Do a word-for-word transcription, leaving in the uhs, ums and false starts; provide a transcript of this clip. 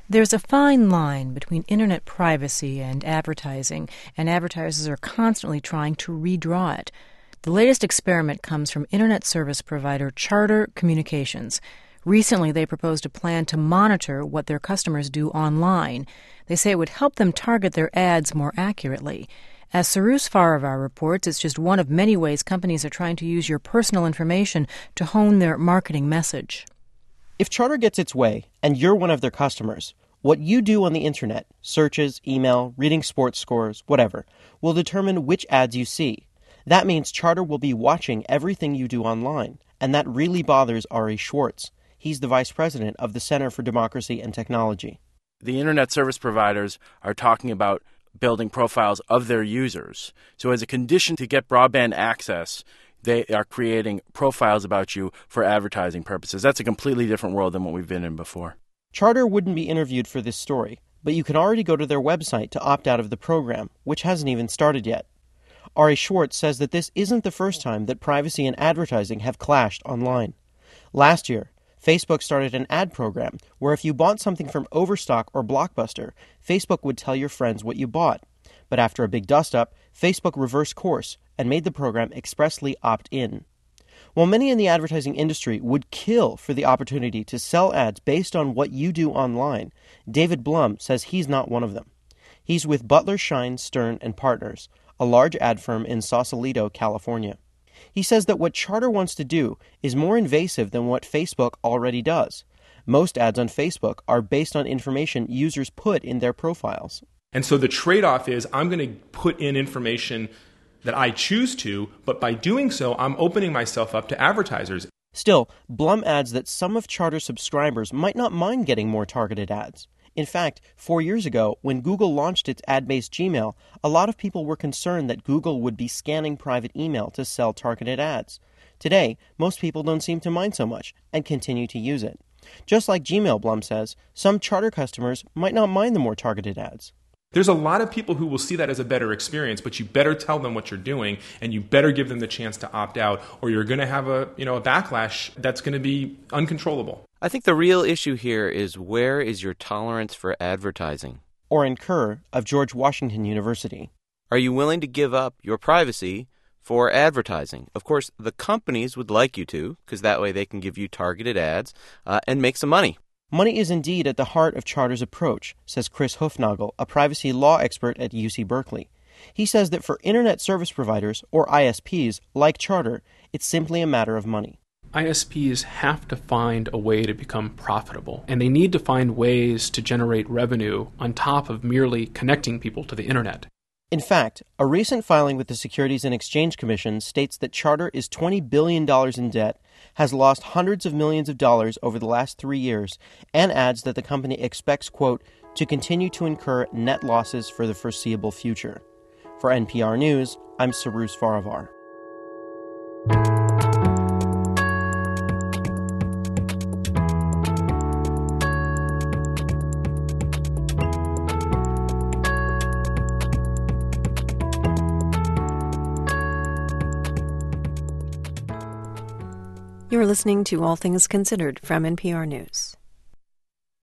There's a fine line between internet privacy and advertising, and advertisers are constantly trying to redraw it. The latest experiment comes from internet service provider Charter Communications. Recently, they proposed a plan to monitor what their customers do online. They say it would help them target their ads more accurately. As Cyrus Farivar reports, it's just one of many ways companies are trying to use your personal information to hone their marketing message. If Charter gets its way, and you're one of their customers, what you do on the internet, searches, email, reading sports scores, whatever, will determine which ads you see. That means Charter will be watching everything you do online, and that really bothers Ari Schwartz. He's the vice president of the Center for Democracy and Technology. The internet service providers are talking about building profiles of their users. So as a condition to get broadband access, they are creating profiles about you for advertising purposes. That's a completely different world than what we've been in before. Charter wouldn't be interviewed for this story, but you can already go to their website to opt out of the program, which hasn't even started yet. Ari Schwartz says that this isn't the first time that privacy and advertising have clashed online. Last year, Facebook started an ad program where if you bought something from Overstock or Blockbuster, Facebook would tell your friends what you bought. But after a big dust-up, Facebook reversed course and made the program expressly opt-in. While many in the advertising industry would kill for the opportunity to sell ads based on what you do online, David Blum says he's not one of them. He's with Butler, Shine, Stern and Partners, a large ad firm in Sausalito, California. He says that what Charter wants to do is more invasive than what Facebook already does. Most ads on Facebook are based on information users put in their profiles. And so the trade-off is I'm going to put in information that I choose to, but by doing so, I'm opening myself up to advertisers. Still, Blum adds that some of Charter's subscribers might not mind getting more targeted ads. In fact, four years ago, when Google launched its ad-based Gmail, a lot of people were concerned that Google would be scanning private email to sell targeted ads. Today, most people don't seem to mind so much and continue to use it. Just like Gmail, Blum says, some Charter customers might not mind the more targeted ads. There's a lot of people who will see that as a better experience, but you better tell them what you're doing, and you better give them the chance to opt out, or you're going to have a, you know, a backlash that's going to be uncontrollable. I think the real issue here is where is your tolerance for advertising? Oren Kerr of George Washington University. Are you willing to give up your privacy for advertising? Of course, the companies would like you to, because that way they can give you targeted ads uh, and make some money. Money is indeed at the heart of Charter's approach, says Chris Hufnagel, a privacy law expert at U C Berkeley. He says that for internet service providers, or I S Ps, like Charter, it's simply a matter of money. I S Ps have to find a way to become profitable, and they need to find ways to generate revenue on top of merely connecting people to the internet. In fact, a recent filing with the Securities and Exchange Commission states that Charter is twenty billion dollars in debt, has lost hundreds of millions of dollars over the last three years, and adds that the company expects, quote, to continue to incur net losses for the foreseeable future. For N P R News, I'm Cyrus Farivar. You're listening to All Things Considered from N P R News.